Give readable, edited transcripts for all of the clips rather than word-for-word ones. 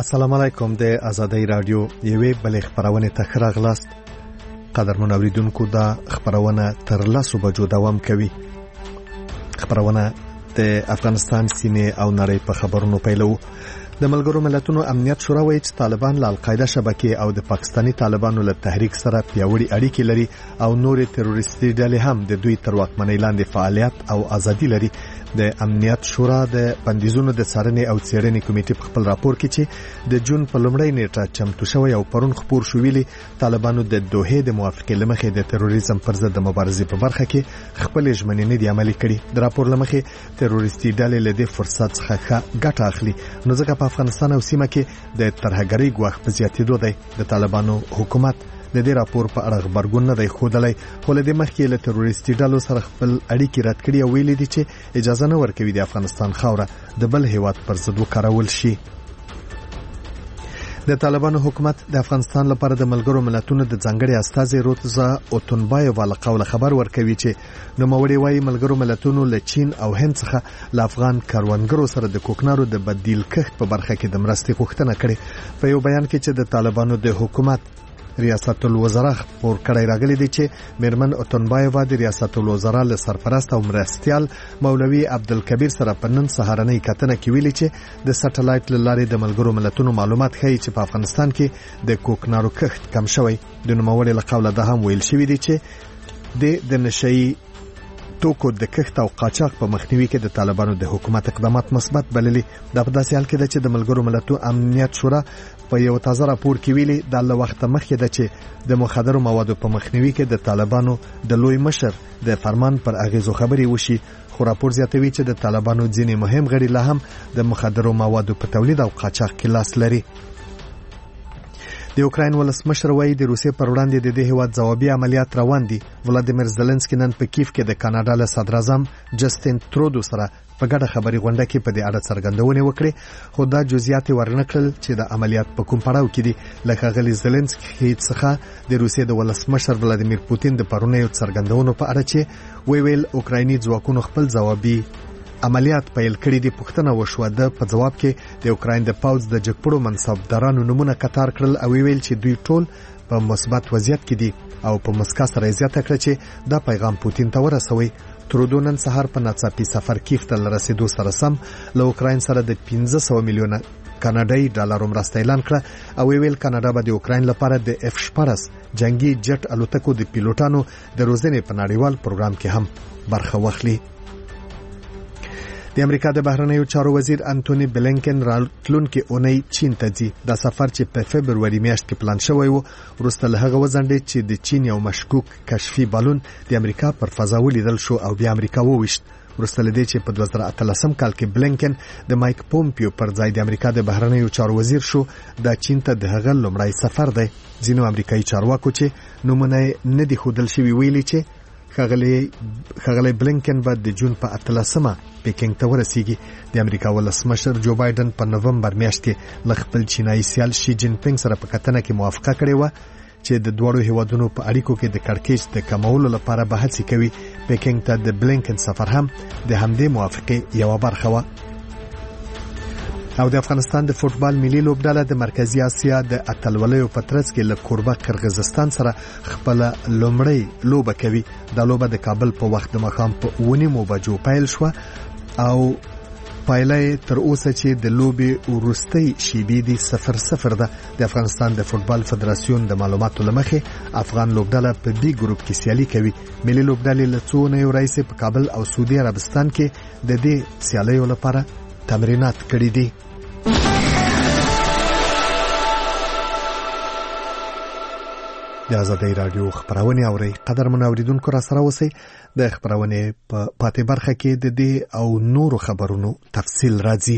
السلام علیکم د آزادۍ رادیو یوې بلې خبرونه ته ښه راغلاست. قدرمن اوریدونکو دا خبرونه تر 10 بجو دوام کوي. خبرونه د افغانستان سینې او نړۍ په خبرونو پیلو. د ملګرو ملتونو امنیت شورا وایي چې طالبان له القاعده شبکې او د پاکستاني طالبانو له تحریک سره پیاوړي اړیکې لري او نور تروریستي ډلې هم د دوی تر واکمنۍ لاندې فعالیت او ازادي لري. د امنیت شورا د بندیزونو د څارنې او څېړنې کمیټې په خپل راپور کې چې د جون په لومړۍ نیټه چمتو شوی او پرون خبر شو ویلي طالبانو د دوحې د موافقې لمخې د تروریزم پر ضد د مبارزې په برخه کې خپل ژمنې دي عملي کړي. د راپور لمخې تروریستي ډلې له دې فرصت څخه ګټه اخلي، نو ځکه په افغانستان او سیمه کې د ترهګرۍ ګواښ په زیاتېدو دی. د طالبانو حکومت د دې راپور په اړه خبرګون نه دی ښودلی، خو له دې مخکې له تروریستي ډلو سره خپل اړیکې رد کړي او ویلي دي چې اجازه نه ورکوي د افغانستان خاوره د بل هیواد پر ضد وکارول شي. د طالبانو حکومت د افغانستان لپاره د ملګرو ملتونو د ځانګړي استازي روتزا اوتونبایو له قوله خبر ورکوي چې نوموړي وايي ملګرو ملتونو له چین او هند څخه له افغان کاروانګرو سره د کوکنارو د بدیل کښت په برخه کې د مرستې غوښتنه کړې. په یو بیان کې چې د طالبانو د حکومت ریاست الوزرا خبر کړی راغلی دی چې میرمن اوتونبایو د ریاست الوزرا له سرپرست او مرستیال مولوی عبدالکبیر سره په نن سهارنۍ کتنه کې ویلي چې د سټلایټ لارې د ملګرو ملتونو معلومات ښیي چې په افغانستان کې د کوکنارو کښت کم شوی. د نوموړي له قوله ده هم ویل شوی دی چې د نشئی توکو د کښت او قاچاق په مخنیوي کې د طالبانو د حکومت اقدامات مثبت بللي. دا په داسې حال کې ده چې د ملګرو ملتونو امنیت شورا په یو تازه راپور کې ویلي د له وخت مخکې ده چې د مخدرو موادو په مخنیوي کې د طالبانو د لوی مشر د فرمان پر اغیزو خبري وشي. خو راپور زیاتوي چې د طالبانو ځینې مهم غړي لا هم د مخدرو موادو په تولید او قاچاق کې لاس لري. د یوکراین ولسمشر وایي د روسیې پر وړاندې د دې هیواد ځوابي عملیات روان دي. ولادیمیر زيلنسکي نن په کیف کې د کاناډا له صدر اعظم جسټین ترودو سره په ګډه خبري غونډه کې په دې اړه څرګندونه وکړه، خو دا جزئیات ورنکړل چې د عملیات په کوم پړاو کې دي. لکه غلی زيلنسکي څخه د روسیې د ولسمشر ولادیمیر پوتین د پرونی څرګندونو په اړه چې ویل اوکرایني ځواکونو خپل ځوابي عملیات پیل کړي دي. پښتنه وشوه د په جواب کې د اوکراین د پاوز د جګپړو منصبدارانو نمونه قطار کړل او ویل چې دوی ټول په مثبت وضعیت کې دي او په مسکا سره زیاته کړ چې دا پیغام پوتین ته ورسوي. ترودو نن سهار په ناڅاپي سفر کیف ته رسیدو سره سم له اوکراین سره د 500 میلیونه کاناډایي ډالر مرسته اعلان کړه او ویل کاناډا به د اوکراین لپاره د F-14 جنگي جټ الوتکو د پیلوټانو د روزنې په نړیوال پروګرام کې هم برخه واخلي. د امریکا د بهرنیو چارو وزیر انټونی بلینکن راتلونکي اونۍ چین ته ځي. دا سفر چې په فبرवरी میاشت کې پلان شوی و وروسته له هغه وځنډېد چې د چین یو مشکوک کشفي بالون د امریکا پر فضا ولیدل شو او بیا امریکا وویشت. وروسته له دې چې په 2013 کال کې بلینکن د مایک پومپیو پر ځای د امریکا د بهرنیو چارو وزیر شو، دا چین ته د هغه لومړی سفر دی. ځینو امریکایي چارواکو چې نمونه نه دي ښودل شوي ویلي چې ښاغلی بلینکن به د جون په 18 پیکینګ ته ورسیږي. د امریکا ولسمشر جو بایدن په نومبر میاشت کې له خپل چینایي سیال شي جین پینګ سره په کتنه کې موافقه کړې و چې د دوړو هیوادونو په اړیکو کې د کړکېچ د کمولو لپاره به هڅې کوي. پیکینګ ته د بلینکن سفر هم د همدې موافقې یو برخه و. او د افغانستان د فوتبال ملي لوبډله د مرکزی اسیا د اتلولیو په ترڅ کې له کوربه قرغیزستان سره خپل لومړی لوبه کوي. دا لوبه د کابل په وخت د مخام په 9 بجو پیل شو او پایله تر اوسه چې د لوبې وروستۍ شیبې دي 0-0 ده. د افغانستان د فوتبال فدراسیون د معلوماتو لمخې افغان لوبډله په بي ګروپ کې سیالي کوي. ملي لوبډلې له څو نه راځي په کابل او سعودي عربستان کې د دې سیالیو لپاره تمرینات کړي دي. د آزادۍ رادیو خبرونه اوري. قدرمن اوریدونکو را سره اوسئ. د خبرونه په پاتې برخه کې د دې او نورو خبرونو تفصیل راځي.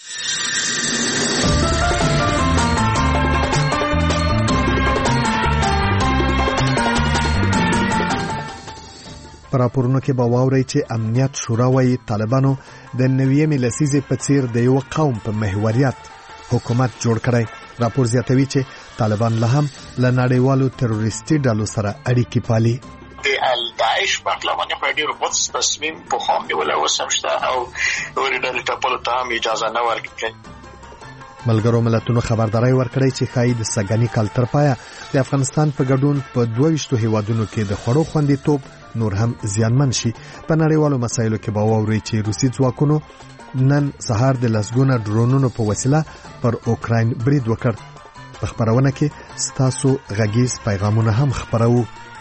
راپورونو کې به واوري چې امنیت شورا وايي طالبانو د 9 لسیزې په څیر د یو قوم په محوریت حکومت جوړ کړی. راپور زیاتوي چې طالبان له هم له نړیوالو تروریستي ډلو سره اړیکې پالي. داعش باندې په ډیرو بوتس تصمیم په خام دی ولا وسمشته او ورته ټاپلو ته اجازه نه ورکړي. ملګرو ملتونو خبرداري ورکړی چې ښایي د سږني کال تر پایه د افغانستان په ګډون په 22 هیوادونو کې د خوړو خوندیتوب نور هم زیانمن شي. په نړیوالو مسایلو کې به واوري چې روسي ځواکونو نن سهار د لسګونه ډرونونو په وسیله پر اوکراین برید وکړ. په خبرونه کې ستاسو غږیز پیغامونه هم خبرو.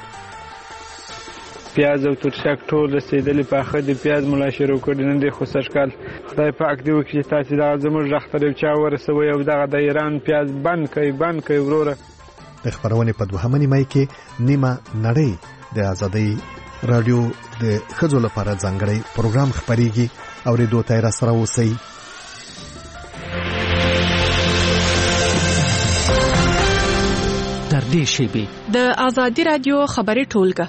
پیاز او ترشک ټول رسیدلی پاخه دي. پیاز ملا شروع کړي نن د خو سرکال خدای پاک دی وکړي تاسو دا زموږ رختر چا ورسوي او دغه د ایران پیاز بند کوي وروره. د خبرونه په 2 مې کې نیمه نړۍ د ازادۍ رادیو د خځو لپاره ځانګړی پروګرام خبريږي او ریډیو تیر سره اوسئ. تر دې شیبې د ازادۍ رادیو خبري ټولګه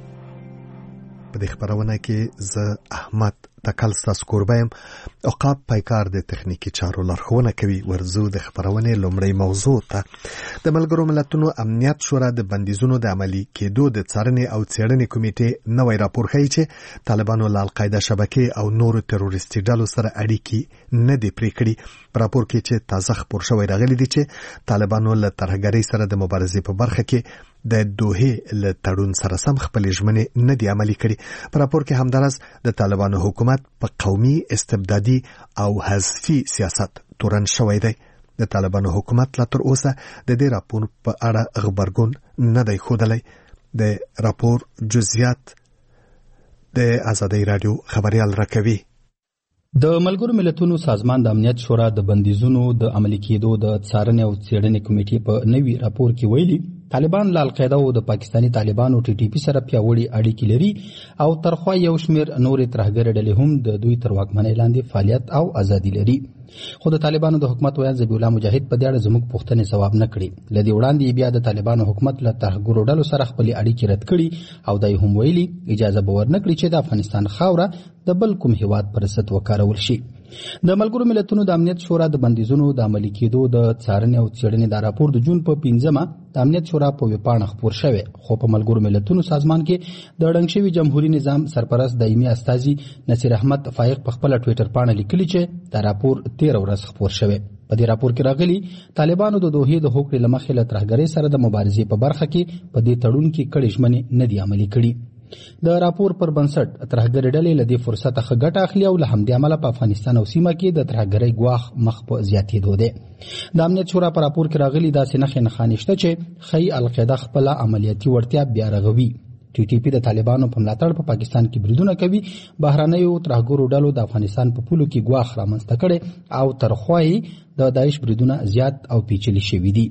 په دې خبرونه کې زه احمد تکل ستاسو کوربایم. عقاب پایکار د تخنیکی چارو لارښوونه کوي. ورزو د خبرونه لومړی موضوع ته. د ملګرو ملتونو امنیت شورا د بندیزونو د عملی کېدو د څارنې او څېړنې کمیټې نوې راپور ښیي چې طالبانو له القاعده شبکې او نورو تروریستي ډلو سره اړیکې نه دي پرې کړې. په راپور کې چې تازه خبر شوی راغلی دی چې طالبانو له ترهګرۍ سره د مبارزې په برخه کې د دوه له تړون سره سم خپل ژمنې نه دي عملي کړې. په راپور کې همدارس د طالبانو حکومت په قومي استبدادي او حذفي سیاست تورن شوی دی. د طالبانو حکومت لا تر اوسه د دې راپور په اړه خبرګون نه دی ښودلی. د راپور جزئیات د ازادۍ رادیو خبريال راکوي. د ملګرو ملتونو سازمان د امنیت شورا د بندیزونو د عملي کېدو د څارنې او څېړنې کمیټې په نوي راپور کې ویلي طالبان له القاعده او د پاکستاني طالبانو TTP سره پیاوړي اړیکې لري او ترخوا یو شمېر نورې ترهګر ډلې هم د دوی تر واکمنۍ لاندې فعالیت او ازادي لري. خو د طالبانو د حکومت ویان ذبیح الله مجاهد په دې اړه زموږ پوښتنې ځواب نه کړي. لدې وړاندې بیا د طالبانو حکومت له ترهګرو ډلو سره خپل اړیکې رد کړي او دای هم ویلي اجازه به ورنکړي چې د افغانستان خاوره د بل کوم هیواد پر ضد وکارول شي. د ملګرو ملتونو د امنیت شورا د بندیزونو د عملي کېدو د څارنې او څېړنې د راپور د جون په 15 د امنیت شورا په ویبپاڼه خپور شوی. خو په ملګرو ملتونو سازمان کې د ړنګ شوي جمهوریت نظام سرپرست دایمي استازي نصیر احمد فائق په خپل ټوئیټر باندې لیکلي چې دا راپور 13 ورځ خپور شوی. په دې راپور کې راغلي طالبانو د دوه د هوکړې لمخې له ترهګرۍ سره د مبارزې په برخه کې په دې تړون کې کړي ژمنې نه دي عملي کړي. د راپور پر بنسټ ترهګر ډلې له دې فرصت څخه ګټه اخلي او له همدې امله په افغانستان او سیمه کې د ترهګرۍ ګواښ مخ په زیاتېدو دی. د امنیت شورا پر راپور کې راغلي داسې نښې نښانې چې ښایي القاعده خپله عملیاتي وړتیا بیا رغوي. TTP د طالبانو په ملاتړ په پاکستان کې بریدونه کوي. بهرنیو ترهګرو ډلو د افغانستان په پولو کې ګواښ رامنځته کړي او ترخوا د داعش بریدونه زیات او پیچلي شوي دي.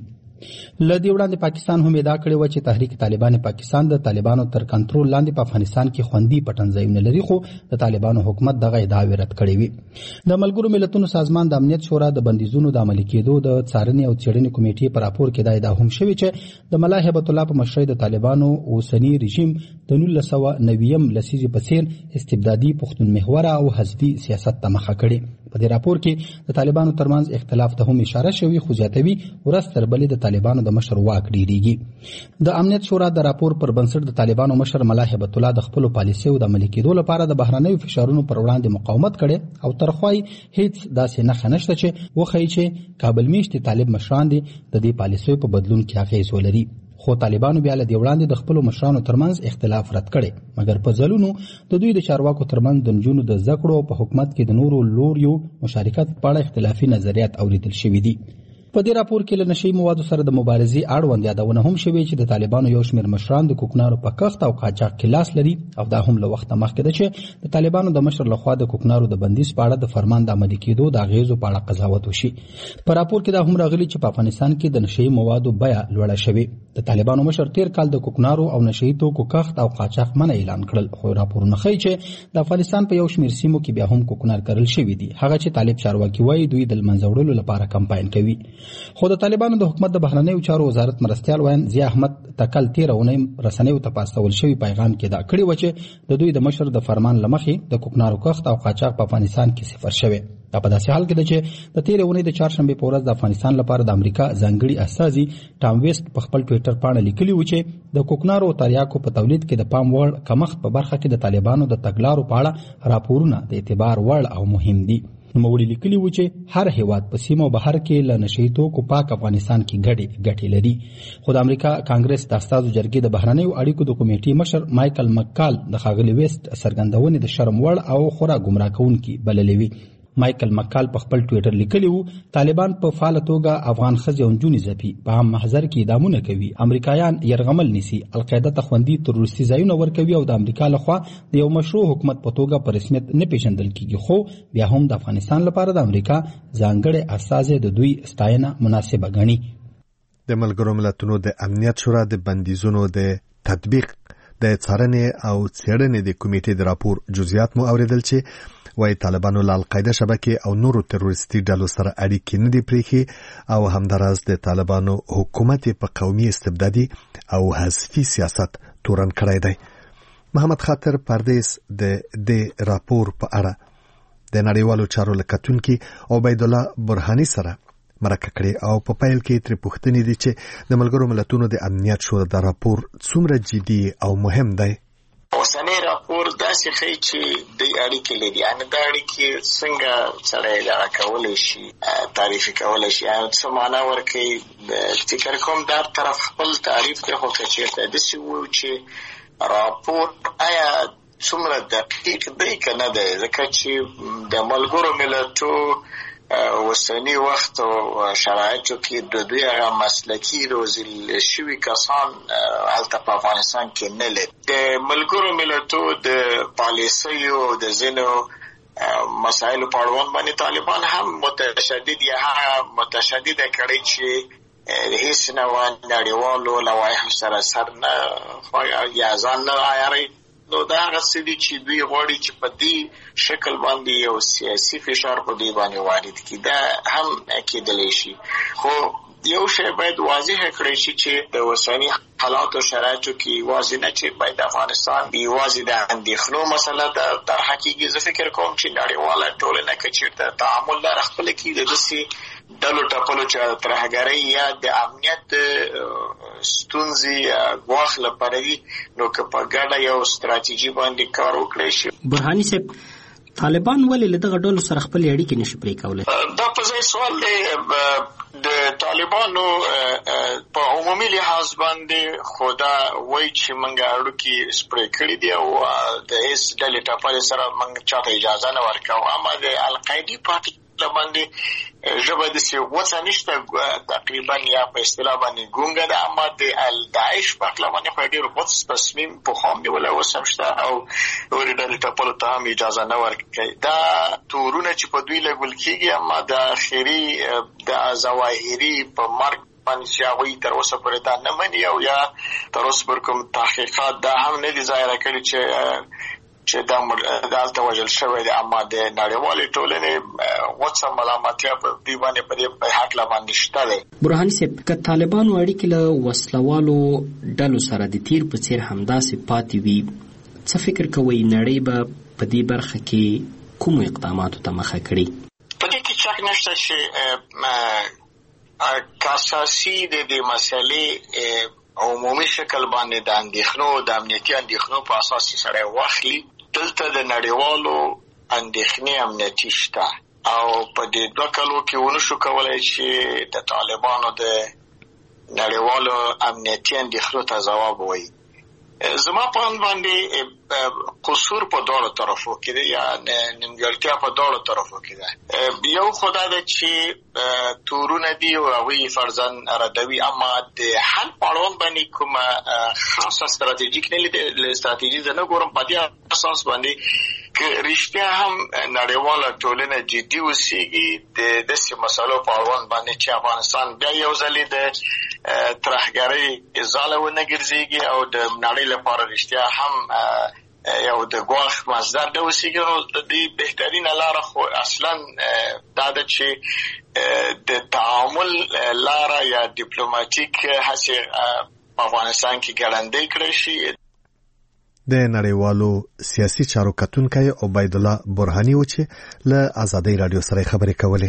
لدې وړاندې پاکستان هم ادعا کړې و چې تحریک طالبان پاکستان د طالبانو تر کنټرول لاندې په افغانستان کې خوندي پټنځایونه لري. خو د طالبانو حکومت دغه ادعا رد کړې وي. د ملګرو ملتونو سازمان د امنیت شورا د بندیزونو د عملي کېدو د څارنې او څېړنې کمیټې په راپور کې دا ادعا هم شوې چې د ملا هیبت الله په مشرۍ د طالبانو اوسنی رژیم د 1990 لسیزې په څیر استبدادي پښتون محوره او حزبي سیاست ته مخه کړې. په دې راپور کې د طالبانو ترمنځ اختلاف ته هم اشاره شوې خو زیاتوي ورځ تر بلې د طالبانو د مشر واک ډیریږي. د امنیت شورا د راپور پر بنسټ د طالبانو مشر ملا هیبت الله د خپل پالیسیو د عملي کېدو لپاره د بهرنیو فشارونو پر وړاندې مقاومت کړي او ترخوای هیڅ داسې نښه نشته چې وښیي چې کابل میشتي طالب مشران دي د دې پالیسیو په بدلون کې اغیز ولري. خو طالبانو بیا له دې وړاندې د خپل مشرانو ترمنځ اختلاف رد کړي مګر په ځلونو د دوی د چارواکو ترمنځ د نجونو د زده کړو په حکومت کې د نورو لوریو مشارکت په اړه اختلافي نظریات اوریدل شوي دي. په دې راپور کې له نشي موادو سره د مبارزې اړوند یادونه هم شوې چې د طالبانو یو شمېر مشران د کوکنارو په کښت او قاچاق کې لاس لري او دا هم له وخته مخکې ده چې د طالبانو د مشر لخوا د کوکنارو د بندیز په اړه د فرمان د عملي کېدو د اغیزو په اړه قضاوت وشي. په راپور کې دا هم راغلي چې په افغانستان کې د نشي موادو بیه لوړه شوې. د طالبانو مشر تیر کال د کوکنارو او نشي توکو کښت او قاچاق منع اعلان کړل. خو راپورونه ښیي چې د افغانستان په یو شمېر سیمو کې بیا هم کوکنار کرل شوي دي. هغه چې طالب چارواکي وایي دوی د لمنځه وړلو لپاره کمپاین کوي. خو د طالبانو د حکومت د بهرنیو چارو وزارت مرستیال وایي ضیاء احمد تکل 13 اونۍ رسنیو ته پاستول شوی پیغام کې دا کړی و چې د دوی د مشر د فرمان لمخې د کوکنارو کښت او قاچاق په افغانستان کې صفر شوی. دا په داسې حال کې ده چې د 13 اونۍ د چهارشنبې په ورځ د افغانستان لپاره د امریکا ځانګړي استازي ټام ویسټ په خپل ټوئیټر باندې لیکلي و چې د کوکنارو او تریاکو په تولید کې د پام وړ کمښت په برخه کې د طالبانو د تګلارو په اړه راپورونه د اعتبار وړ او مهم دي. نوموړي لیکلي و چې هر هیواد په سیمه او بهر کې له نشهیي توکو پاک افغانستان کې ګټې لري. خو د امریکا کانګرس د استازو جرګې د بهرنیو اړیکو د کمیټې مشر مایکل مکال د ښاغلي ویسټ څرګندونې د شرم وړ او خورا ګمراه کوونکي بللې وي. مایکل مکال په خپل ټویټر لیکلی و طالبان په فعاله توګه افغان ښځې او نجونې ځپي، په عام محضر کې اعدامونه کوي، امریکایان یرغمل نیسي، القاعده ته خوندي تروریستي ځایونه ورکوي او د امریکا لخوا د یو مشروع حکومت په توګه په رسمیت نه پیژندل کیږي. خو بیا هم د افغانستان لپاره د امریکا ځانګړی استازی د دوی ستاینه مناسبه ګڼي. د ملګرو ملتونو د امنیت شورا د بندیزونو د تطبیق د څارنې او څېړنې د کمیټې د راپور جزئیات مو اوریدل چې وای طالبانو له القاعده شبکې او نورو تروریستي ډلو سره اړیکې نه دي پرېښې او همداراز د طالبانو حکومت په قومي استبدادي او حذفي سیاست تورن کړی دی. محمد خاطر پردیس د راپور په اړه د نړیوالو چارو له کتونکي عبید الله برهاني سره مرکه کړې او په پیل کې ترې پوښتنې دي چې د ملګرو ملتونو د امنیت شورا د راپور څومره جدي او مهم دی. اوسنی راپور داسې ښیي چې د اړیکې لري، یعنې دا اړیکې څنګه سړی اداره کولی شي، تعریف کولی شي، څه معنا ورکوي. فکر کوم دا طرف خپل تعریف کوي، خو که چېرته داسې ووایو چې راپور آیا څومره دقیق دی که نه دی، ځکه چې د ملګرو ملتو اوسنی وخت او شرایطو کې د دوی هغه مسلکي روزل شوي کسان هلته په افغانستان کې نه لري. د ملګرو ملتو د پالیسیو د ځینو مسایلو په اړوند باندې طالبان هم متشدد یا متشدده کړی چې هیڅ نوع نړیوالو لوایحو سره سر نه یا ځان نه عیاروي. نو دا هغه څه دي چې دوی غواړي چې په دې شکل باندې یو سیاسي فشار په دوی باندې وارد کړي. دا هم کېدلی شي، خو یو شی باید واضح کړی شي چې د اوسني حالاتو شرایطو کې واضح نه چې باید افغانستان یوازې د اندېښنو مسله ده طرحه کېږي. زه فکر کوم چې نړیواله ټولنه که چېرته تعامل لاره خپله کړي د داسې ډلو ټپلو چې ترهګرۍ یا د امنیت ستونزې ګواښ لپاره وي، نو که په ګډه یو ستراتیژي باندې کار وکړی شي. برهاني صاحب، طالبان ولې له دغه ډلو سره خپل اړیکې نشي پرې کولی؟ دا په ځای سوال دی. د طالبانو په عمومي لحاظ باندې خو دا وایي چې موږ اړیکې سپرې کړي دي او د هېڅ ډلې ټپلې سره موږ چاته اجازه نه ورکوو. اما د القاعدې پاتې باندې ژبه داسې وڅه نشته، تقریبا یا په اصطلاح باندې ګونګه ده. اما د داعش په هکله باندې خو ډېر غوڅ تصمیم پخوا هم نیولی، اوس هم شته او نورې ډلې ټپلو ته هم اجازه نه ورکوي. دا تورونه چې په دوی لګول کېږي، اما د آخري د ظواهري په مرګ باندې چې هغوی تر اوسه پورې دا نه مني او یا تر اوسه پورې کوم تحقیقات دا هم نه دي ظاهره کړي چې دا هلته وژل شوی دی. اما د نړیوالې ټولنې غوڅه ملامتیا په دوی باندې په دې هکله باندې شته دی. برهاني صاحب، که طالبانو اړیکې له وسلوالو ډلو سره د تیر په څیر همداسې پاتې وي، څه فکر کوئ نړۍ به په دې برخه کې کومو اقداماتو ته مخه کړي؟ په دې کې شک نشته چې اساسي د دې مسلې عمومي شکل باندې د اندېښنو د امنیتي اندېښنو په اساس چې سړی واخلي، دلته د نړیوالو اندېښنې امنیتي شته او په دې 2 کالو کې ونشو کولی چې د طالبانو د نړیوالو امنیتي اندېښنو ته ځواب ووایي. زما په اند باندې قصور په دواړو طرفو کې دی یا نیمګړتیا په دواړو طرفو کې ده. یو خو دا ده چې تورونه دي او هغوی فرضاً ردوي، اما د حل په اړوند باندې کومه خاصه ستراتیژیک نه لیدل. ستراتیژي زه نه ګورم په دې اساس باندې که رښتیا هم نړیواله ټولنه جدي اوسېږي د داسې مسلو په اړوند باندې چې افغانستان بیا یو ځلې د ترهګرۍ ځاله ونه ګرځېږي او د نړۍ لپاره رښتیا هم یو د ګواښ مصدر نه اوسېږي، نو د دې بهترینه لاره خو اصلا دا ده چې د تعامل لاره یا ډیپلوماتیک هڅې په افغانستان کې ګړندۍ کړی شي. د نړیوالو سیاسي چارو کتونکی عبید الله برهاني و چې له آزادۍ رادیو سره خبرې کولې.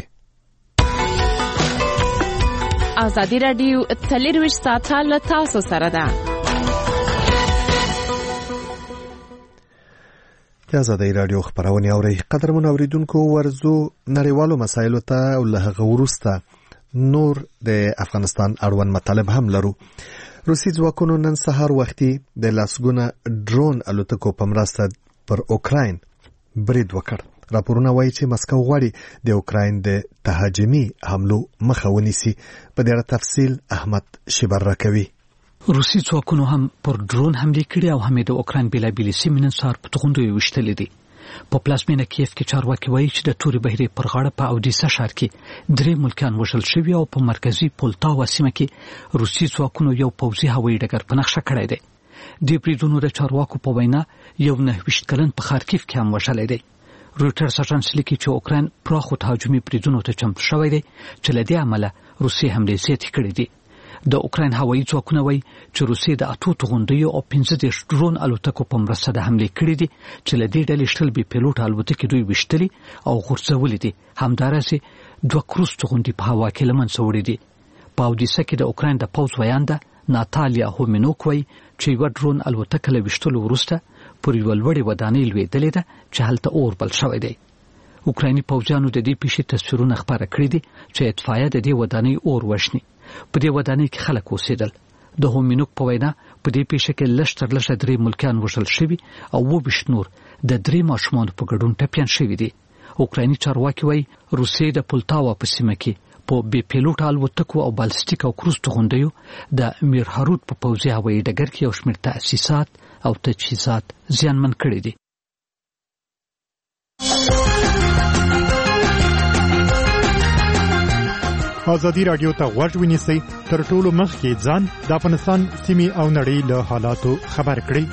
آزادۍ رادیو 24 ساعته له تاسو سره ده. د آزادۍ رادیو خبرونه اوري. قدرمن اوریدونکو ورزو نړیوالو مسایلو ته او له غوروسته نور د افغانستان اړوند مطالب هم لرو. روسي ځواکونو نن سهار وختي د لاسګونه ډرون الوتکو په مرسته پر اوکراین برید وکړ. راپورونه وایي چې مسکو غواړي د اوکراین د تهاجمي حملو مخه ونیسي. په دې اړه تفصیل احمد شبر راکوي. روسي ځواکونو هم پر ډرون حمله کړې او هم د اوکراین بېلابېلې سیمې نن سهار په توغندیو ویشتلې دي. په پلازمینه کیف کې چارواکي وایي چې د تورې بحیرې پر غاړه په اودیسا ښار کې 3 ملکیان وژل شوي او په مرکزي پولتاوا سیمه کې روسي ځواکونو یو پوځي هوایي ډګر په نښه کړی دی. د بریدونو د چارواکو په وینا یو 29 کلن په خارکیف کې هم وژلی دی. رویټرز اژانس لیکي چې اوکراین پراخو تهاجمي بریدونو ته چمتو شوی دی چې له دې امله روسیې حملې زیاتې کړې دي. د اوکراین هوایي ځواکونه وایي چې روسیې د 8 توغندیو او 15 ډرون الوتکو په مرسته د حملې کړې دي چې له دې ډلې شل بې پیلوټ الوتکې دوی ویشتلي او غورځولې دي. همدارسې 2 کروز توغندي په هوا کې له منځه وړي دي. په اودیسا کې د اوکراین د پوځ ویانده ناتالیا هومینوک وایي چې یوه ډرون الوتکه له ویشتلو وروسته پر یوه لوړې ودانۍ لوېدلې ده چې هلته اور بل شوی دی. اوکرایني پوځیانو د دې پیښې تصویرونه خپاره کړي دي چې اطفایه د دې ودانۍ اور وشني. په دې ودانۍ کې خلک اوسېدل. د هومینوک په وینا په دې پیښه کې لږ تر لږه 3 ملکیان وژل شوي او 22 نور د 3 ماشومانو په ګډون ټپیان شوي دي. اوکرایني چارواکي وایي روسیې د پولتاوا په سیمه کې په بې پیلوټ الوتکو او بالستیک او کروز توغندیو د میرهارود په پوځي هوایي ډګر کې یو شمېر تأسیسات او تجهیزات زیانمن کړي دي. آزادی رادیو ته غوږ ونیسئ. تر ټولو مخکې ځان د افغانستان سیمې او نړۍ له حالاتو خبر کړئ.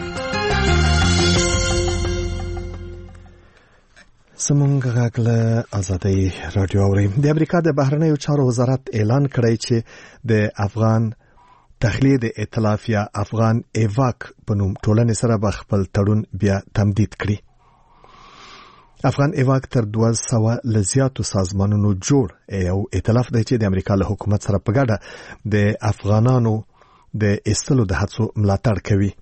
زمونږ غږ له آزادۍ رادیو اوري. د امریکا د بهرنیو چارو وزارت اعلان کړی چې د افغان تخلیه د ائتلاف یا افغان ایواک په نوم ټولنې سره به خپل تړون بیا تمدید کړي. افغان ایواک تر 200 لزیاتو سازمانونو جوړ یو ائتلاف دی چې د امریکا له حکومت سره په ګډه د افغانانو د ایستلو د هڅو ملاتړ کوي.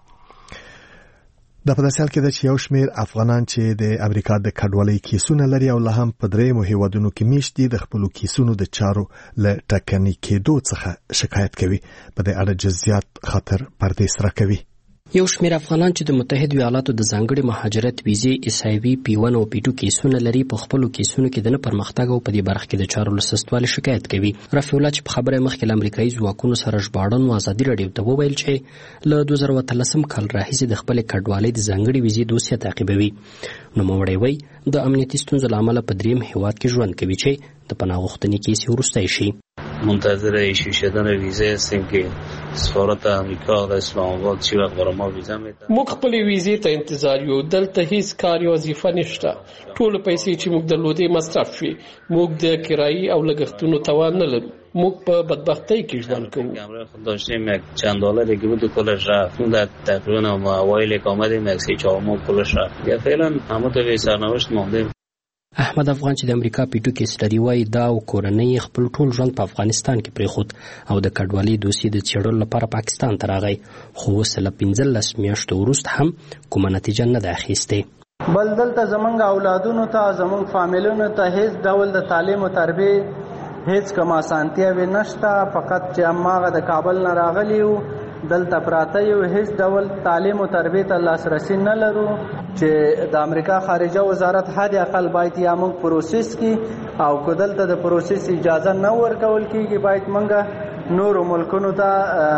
د په داسې حال کې ده چې یو شمېر افغانان چې د امریکا د کډوالۍ کیسونه لري او لا هم په 3 هیوادونو کې میشت دي د خپلو کیسونو د چارو له ټکني کېدو څخه شکایت کوي. په دې اړه جزئیات خاطر پردیس راکوي. یو شمېر افغانان چې د متحده ایالاتو د ځانګړي مهاجرت ویزې SIV P1 او P2 کیسونه لري په خپلو کیسونو کې د نه پرمختګ او په دې برخه کې د چارو له سستوالي شکایت کوي. رفیع الله چې په خبره مخکې له امریکایي ځواکونو سره ژباړن آزادي راډیو ته وویل چې له 2013 کال راهیسې د خپلې کډوالۍ د ځانګړي ویزې دوسیه تعقیبوي. نوموړی وایي د امنیتي ستونزو له امله په 3 هیواد کې ژوند کوي چې د پناه غوښتنې کیسې وروستی شي. منتظر ایشو شدن ویزه هستیم که سفارت امریکا در اسلام آباد چی وقت برای ما ویزه میده. موږ خپل ویزې ته انتظار یو. دلته هیڅ کار یا وظیفه نشته. ټول پیسې چې موږ درلودې مصرف شي. موږ د کرایي او لګښتونو توان نه لرو. موږ په بدبختۍ کې ژوند کوو. امروز خود داشتیم یک چند دلاری که بود کلش رفت. اون در تقریبا ما اوایل که آمدیم یک 3-4 ماه کلش رفت. یا فعلا همه تو به سرنوشت ماندیم. احمد افغان چې د امریکا P2 کې سټډي وایي دا او کورنۍ خپل ټول ژوند په افغانستان کې پرېښود او د کډوالۍ دوسیې د څېړلو لپاره پاکستان ته راغی، خو اوس له 15 میاشتو وروسته هم کومه نتیجه نه ده اخیستې. بل دلته زمونږ اولادونو ته زمونږ فامیلونو ته هیڅ ډول د تعلیم او تربیه هیڅ کومه اسانتیاوې نشته. فقط چې هماغه د کابل نه راغلي وو دلته پراته یو، هیڅ ډول تعلیم او تربیه ته لاسرسی نه لرو چې د امریکا خارجه وزارت حد اقل باید یا موږ پروسس کی او کو دلته د پروسس اجازه نه ورکول کیږي باید موږ نور ملکونو ته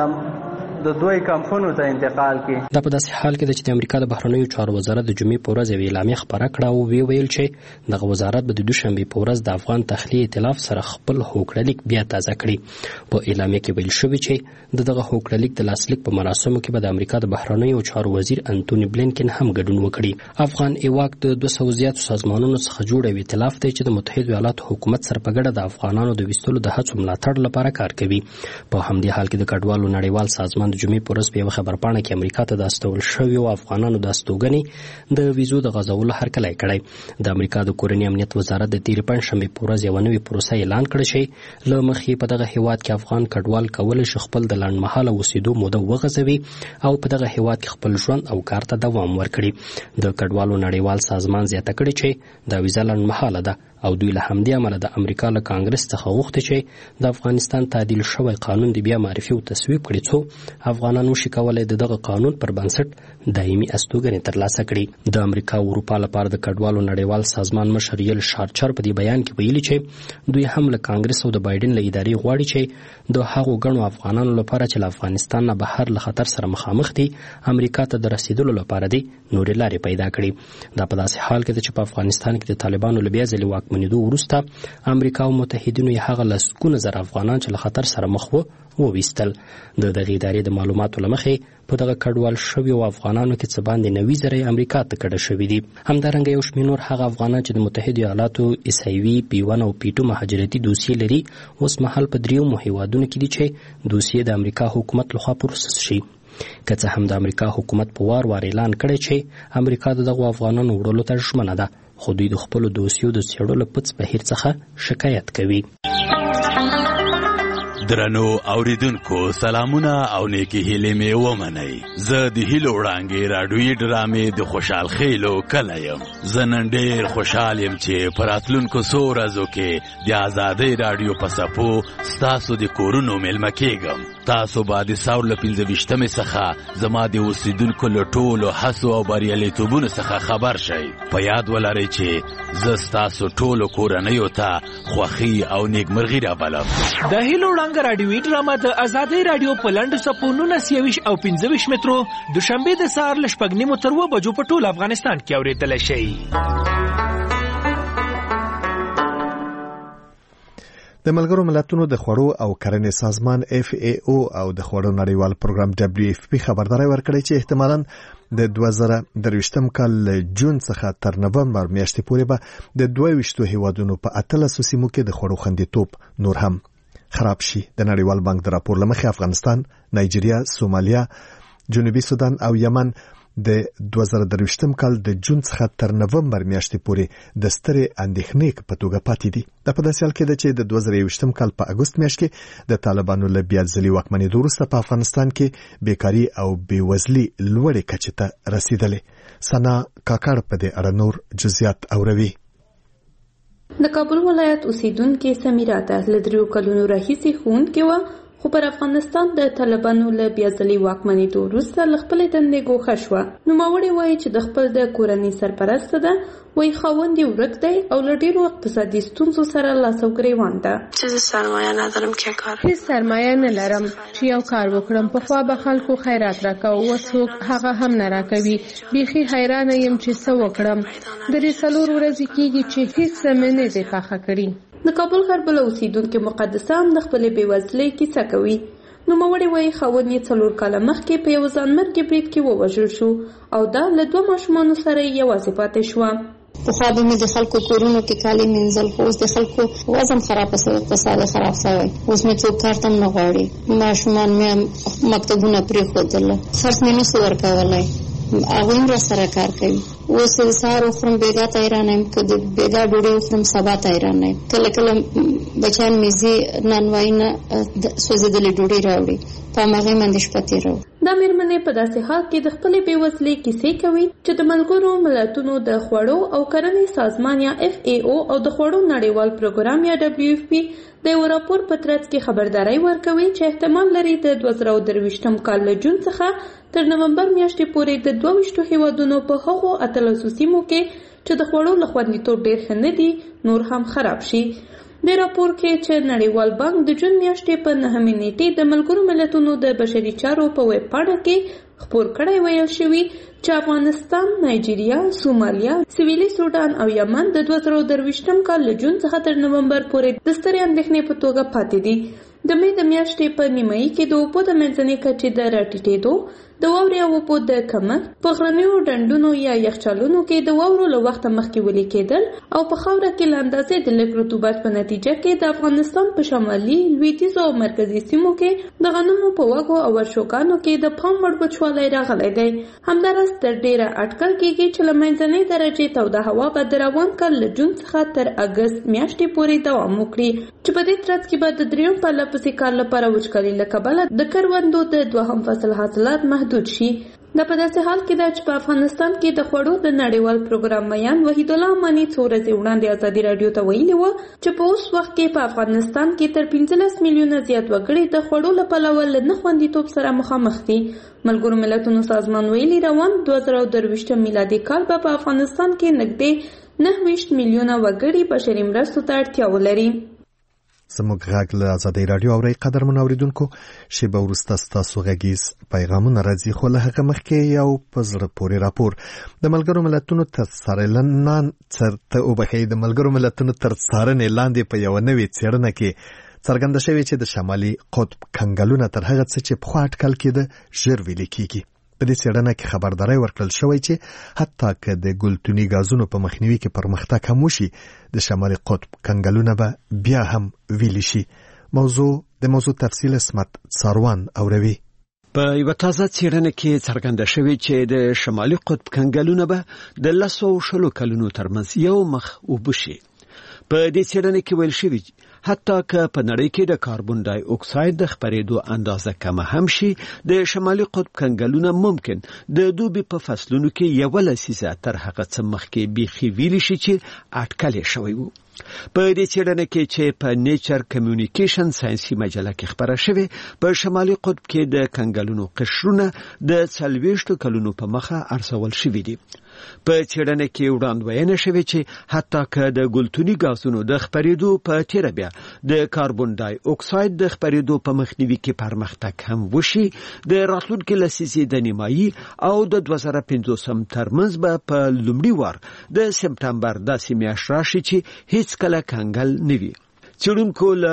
د دوی کمپونو ته انتقال کی. دا په داسې حال کې چې د امریکا د بهرنیو چارو وزارت د جمعې په ورځ یو اعلامیه خپاره کړه او ویل چې دغه وزارت به د دوشنبه په ورځ د افغان تخلیه ائتلاف سره خپل هوکړلیک بیا تازه کړي. په اعلامیه کې ویل شوی چې دغه هوکړلیک د لاسلیک په مراسمو کې به د امریکا د بهرنیو چارو وزیر انټونی بلینکن هم ګډون وکړي. افغان ایواک د 200 زیاتو سازمانونو څخه جوړ یو ائتلاف دی چې د متحده ایالاتو حکومت سره په ګډه د افغانانو د ویستلو د هڅو ملاتړ لپاره کار کوي. په همدې حال کې د کډوالو نړیوال سازمان افغانستان د جمعې په ورځ په یوه خبرپاڼه کې امریکا ته د استول شویو افغانانو د استوګنې د ویزو د غځولو هرکلی کړی. د امریکا د کورني امنیت وزارت د تېرې پنجشنبې په ورځ یوه نوې پروسه اعلان کړې چې له مخې په دغه هیواد کې افغان کډوال کولی شي خپل د لنډمهاله اوسېدو موده وغځوي او په دغه هیواد کې خپل ژوند او کار ته دوام ورکړي. د کډوالو نړیوال سازمان زیاته کړې چې دا ویزه لنډمهاله ده او دوی له همدې امله د امریکا له کانګرس څخه غوښتي چې د افغانستان تعدیل شوی قانون د بیا معرفي او تصویب کړي څو افغانان وشي کولی د دغه قانون پر بنسټ دایمي استوګنې ترلاسه کړي. د امریکا او اروپا لپاره د کډوالو نړیوال سازمان مشر یل شارچر په دې بیان کې ویلي چې دوی هم له کانګرس او د بایډن له ادارې غواړي چې د هغو ګڼو افغانانو لپاره چې له افغانستان نه بهر له خطر سره مخامخ دي امریکا ته د رسیدلو لپاره دي نورې لارې پیدا کړي. دا په داسې حال کې ده چې په افغانستان کې د طالبانو له بیا ځلې واکمنېدو وروسته امریکا او متحدینو یې هغه لسګونه زره افغانان چې له خطر سره مخ وو وویستل. د دغې ادارې د معلوماتو له مخې په دغه کډوال شویو افغانانو کې څه باندې 90 زره امریکا ته کډه شوي دي. همدارنګه یو شمېر نور هغه افغانان چې د متحدو ایالاتو اسایوي P1 او P2 مهاجرتي دوسیې لري اوس مهال په 3 هیوادونو کې دي چې دوسیې د امریکا حکومت لخوا پروسس شي. که څه هم د امریکا حکومت په وار اعلان کړی چې امریکا د دغو افغانانو وړلو ته ژمنه ده خو دوی د خپلو دوسیو د څېړلو پڅ بهیر څخه شکایت کوي. درنو اوریدونکو سلامونه او نیکی هیلې مې ومنئ. زه د هیلو وړانګې راډیویي ډرامې د خوشحال خیلو کلی یم. زه نن ډېر خوشحال یم چې په راتلونکو څو ورځو کې د ازادۍ راډیو په څپو ستاسو د کورونو میلمه کیږم. تاسو به د ساور له 25مې څخه زما د اوسیدونکو له ټولو هڅو او بریالیتوبونو څخه خبر شئ. په یاد ولرئ چې زه ستاسو ټولو کورنیو ته خوښي او نیکمرغي رابلم. د هیلو وړانګه راډیویي ډرامه د ازادۍ راډیو په لنډو څپو 19 او 25 مترو دوشنبه د سهار له 6:30 تر 7 بجو په ټول افغانستان کې اورېدلی شئ. د ملګرو ملتونو د خوړو او کرنې سازمان FAO او د خوړو نړیوال پروګرام WFP خبرداري ورکړې چې احتمالاً د 2023م کال جون څخه تر نومبر میاشتې پورې به د 22 هیوادونو په 13 سیمو کې د خوړو خوندیتوب نور هم خراب شي. د نړیوال بانک د راپور لمخې افغانستان، نایجیریا، سومالیا، جنوبي سودان او یمن د 2023م کال د جون څخه تر نومبر میاشتې پورې د سترې اندېښنې په توګه پاتې دي. دا په داسې حال کې ده چې د 2023م کال په اګوست میاشت کې د طالبانو له بیا ځلې واکمنېدو وروسته په افغانستان کې بیکاري او بېوزلي لوړې کچې ته رسیدلې. ثنا کاکړ په دې اړه نور جزئیات اوروي. د کابل ولایت اوسیدونکې سمیرا ته له 3 کلونو راهیسې ښوونکې وه خو پر افغانستان د طالبانو له بیا ځلې واکمنېدو وروسته له خپلې دندې ګوښه شوه. نوموړې وایي چې د خپل د کورنۍ سرپرسته ده، وایي خاوند یې ورک دی او له ډېرو اقتصادي ستونزو سره لاس او ګریوان ده. چې زه سرمایه ندارم که کار هیڅ سرمایه نه لرم چې یو کار وکړم. پخوا به خلکو خیرات راکوه، اوس څوک هغه هم نه راکوي. بیخي حیرانه یم چې څه وکړم. درې څلور ورځې کېږي چې هیڅ څه مې نه دی پاخه کړي. د کابل ښار بله اوسیدونکې مقدسه هم د خپلې بېوزلۍ کیسه کوي. نوموړې وایي خاوند یې 4 کاله مخکې په یو ځانمرګي برید کې ووژل شو او دا له 2 ماشومانو سره یې یوازې پاتې شوه. پخوا به مې د خلکو کورونو کې کالي مینځل، خو اوس د خلکو وزن خراب شوی، اقتصاد خراب شوی. اوس مې څوک کار ته هم نه غواړي. ماشومان مې مکتبونه پرېښودل، خرڅ مې نشو ورکولی. هغوی هم راسره کار کوي. اوس د سهار وخورم بیګا ته حیران یم، که د بیګا ډوډۍ وخورم سبا ته حیران یم. کله کله بچیان مې ځي نانوایي نه سوځېدلې ډوډۍ راوړي، په هماغې باندې شپه تېروم. دا مېرمنې په داسې حال کې د خپلې بېوزلۍ کیسې کوي چې د ملګرو ملتونو د خوړو او کرنې سازمان یا FAO او د خوړو نړیوال پروګرام یا WFP د یو راپور په ترڅ کې خبرداری ورکوي چې احتمال لري د 2023م کال له جون څخه تر نومبر میاشتې پورې د 22 هیوادونو په هغو 13 سیمو کې چې د خوړو له خوندیتوب ډېر ښه نه دي نور هم خراب شي. د راپور کې چې نړیوال بانک د جون میاشتې په 9مې نیټې د ملګرو ملتونو د بشري چارو په ویب پاڼه کې خپور کړی ویل شوي چې افغانستان، نایجیریا، سومالیا، سویلي سودان او یمن د 2023م کال له جون څخه تر نومبر پورې د سترې اندېښنې په توګه پاتې دي. د مې د میاشتې په نیمایي کې د اوبو د منځنۍ کچې د راټیټېدو، د واورې او اوبو د کمښت په غرنیو ډنډونو یا یخچالونو کې د واورو له وخته مخکې ویلي کېدل او په خاوره کې له اندازې د لږ رطوبت په نتیجه کې د افغانستان په شمالي، لویدیځو او مرکزي سیمو کې د غنمو په وږو او ورشوګانو کې د پام وړ وچوالی راغلی دی. همداراز تر ډیره اټکل کېږي چې له منځنۍ درجې توده هوا به د روان کال له جون څخه تر اګست میاشتې پورې دوام وکړي، چې په دې ترڅ کې به د درېیم پرله پسې کال لپاره وچکالي له کبله د کروندو د دوهم فصل حاصلات محدود شي. دا په داسې حال کې ده چې په افغانستان کې د خوړو د نړیوال پروګرام میان وحید الله اماني څو ورځې وړاندې ازادي راډیو ته ویلي و چې په اوس وخت کې په افغانستان کې تر 15 میلیونه زیات وګړي د خوړو له پلوه له نه خوندیتوب سره مخامخ دي. ملګرو ملتونو سازمان ویلي روان 2023 میلادي کال به په افغانستان کې نږدې 29 میلیونه وګړي بشري مرستو ته اړتیا ولري. زموږ غږ له ازادي راډیو اورئ قدرمن اوریدونکو، شیبه وروسته ستاسو غږیز پیغامونه راځي، خو له هغه مخکې یو په زړه پورې راپور د ملګرو ملتونو تر څارنې لاندې په یوه نوې څېړنه کې څرګنده شوې چې د شمالي قطب کنګلونه تر هغه څه چې پخوا اټکل کېده ژر ویلې کېږي. په دې څېړنه کې خبرداری ورکړل شوی چې حتی که د ګلتوني غازونو په مخنیوي کې پرمختګ هم وشي، د شمالي قطب کنګلونه به بیا هم ویلې شي. د موضوع تفصیل اسمت ساروان اوروي. په یو تازه څېړنه کې څرګنده شوی چې د شمالي قطب کنګلونه به د 100 کلونو ترمنځ یو مخ وبشي. په دې څېړنه کې ویل شوی حتی که په نړۍ کې د کاربن ډای اکساید د خپرېدو اندازه کمه هم شي، د شمالي قطب کنګلونه ممکن د دوبي په فصلونو کې یو لسیزه تر هغه څه مخکې بیخي ویلي شي چې اټکل شوی وو. په دې څېړنه کې چې په نیچر کمیونیکیشن ساينسي مجله کې خبره شوې، په شمالي قطب کې د کنګلونو قشرونه د 40 کلونو په مخه ارسول شوي دي. په څېړنه کې وړاندوینه شوې چې حتی که د ګلتوني غازونو د خپرېدو په تیره بیا د کاربن ډای اکساید د خپرېدو په مخنیوي کې پرمختګ هم وشي، د راتلونکي لسیزې د نیمایي او د 2050 ترمنځ به په لومړي وار د سپتمبر داسې میاشت راشي چې هیڅ کله کنګل نه وي. څېړونکو له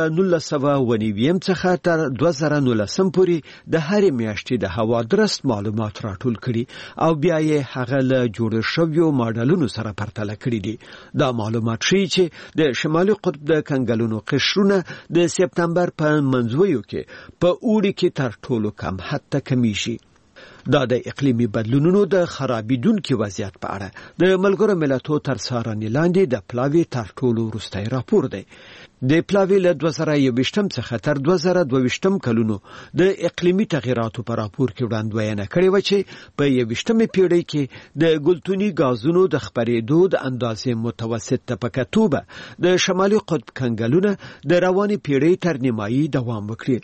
1990 څخه تر 2019 پورې د هرې میاشتې د هوا درست معلومات راټول کړي او بیا یې هغه له جوړ شویو ماډلونو سره پرتله کړي دي. دا معلومات ښیي چې د شمالي قطب د کنګلونو قشرونه د سپتمبر په منځویو کې په اوړي کې تر ټولو کم حد ته کمیږي. دا د اقلیمي بدلونونو د خرابېدونکي وضعیت په اړه د ملګرو ملتونو تر څارنې لاندې د پلاوي تر ټولو وروستی راپور دی. د پلاوي له 2021 څخه تر 2022 کلونو د اقلیمي تغیراتو په راپور کې وړاندوینه کړې و چې په 21مې پیړۍ کې د ګلتوني غازونو د خپرېدو د اندازې متوسط طبقه توبه د شمالي قطب کنګلونه د روانې پیړۍ تر نیمایي دوام وکړي.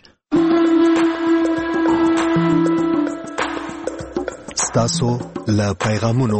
تاسو له پیغامونو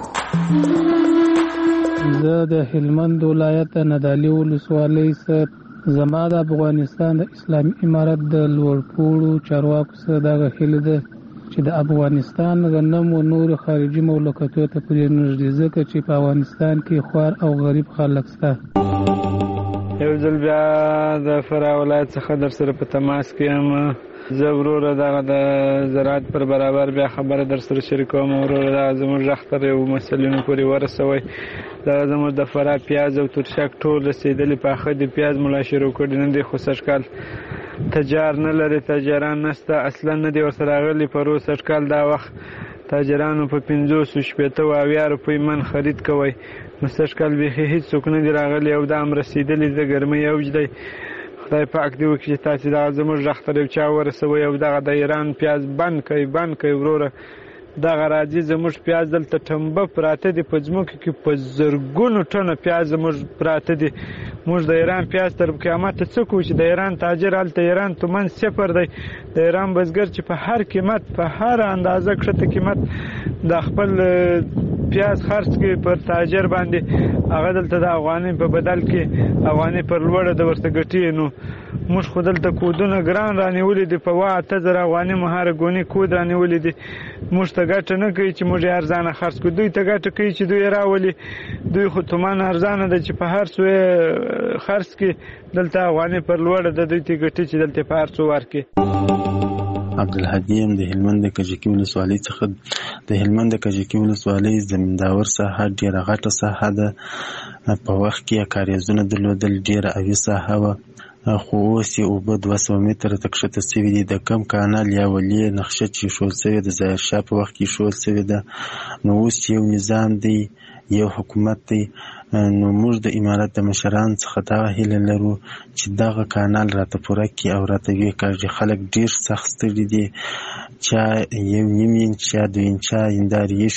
زه د هلمند ولایت ندالي ولسوالۍ څخه زما د افغانستان د اسلامي امارت د لوړپوړو چارواکو سره دغه هیله ده چې د افغانستان غنم او نور خارجي مملکتونو ته پرې نږدې ځکه چې په افغانستان کې خوار او غریب خلک شته. یو ځل بیا د فراه ولایت څخه در سره په تماس کې یم. زه وروره دغه د زراعت پر برابر بیا خبره در سره شریکوم. وروره دغه زموږ غږ تر یو مسؤلینو پورې ورسوئ. دغه زموږ د فراه پیاز او ترشک ټول رسېدلي پاخه دي. پیاز ملا شروع کړي نه دی، خو سږکال تجار نه لري، تاجران نشته، اصلا نه دی ورسره راغلي. پرو سږکال دا وخت تاجرانو په 580 روپۍ من خرید کوي، نو سږکال بیخي هېڅوک نه دی راغلی او دا هم رسېدلي. د ګرمۍ اوج دی. خدای پاک دی وکړي چې تاسې دغه زموږ غږ ته یو چا ورسوئ او دغه د ایران پیاز بند کوي وروره. دغه راځي زموږ پیاز دلته ټمبه پراته دي په ځمکو کې، په زرګونو ټنه پیاز زموږ پراته دي. موږ د ایران پیاز تر قیامته څه کوو چې د ایران تاجر هلته ایران تومن صفر دی. د ایران بزګر چې په هر قیمت، په هر اندازه کښته قیمت د خپل پیاز خرڅ کوي پر تاجر باندې، هغه دلته د افغانۍ په بدل کې افغانۍ پر لوړه د ورته ګټي. نو موږ خو دلته کودونه ګران رانیولي دي، په 8000 افغانۍ مو هره ګونې کود رانیولي دي. موږ ته ګټه نه کوي چې موږ یې ارزانه خرڅ کړو، دوی ته ګټه کوي چې دوی راولي. دوی خو تومان ارزانه ده چې په هر څو خرڅ کړي، دلته افغانۍ پر لوړه ده، دوی ته ګټي چې دلته په هر څو ورکړي. عبدالهادي یم د هلمند د کجکي ولسوالۍ څخه. د هلمند د کجکي ولسوالۍ زمینداور ساحه ډیره غټه ساحه ده. په وخت کې کاریزونه درلودل، ډیره اوي ساحه وه، خو اوس یې اوبه 200 متره ته کښته سوي دي. د کم کانال یا ولې نقشه چې ایښودل سوې د ظاهرشاه په وخت کې ایښودل سوې ده. نو اوس یو نظام دی، یو حکومت دی. نو موږ د امارت د مشرانو څخه دغه هیله لرو چې دغه کانال راته پوره کړي او راته ویې کاږي. خلک ډېر سخت ستړي دي، چا 1.5 انچ یا 2 انچه هندارې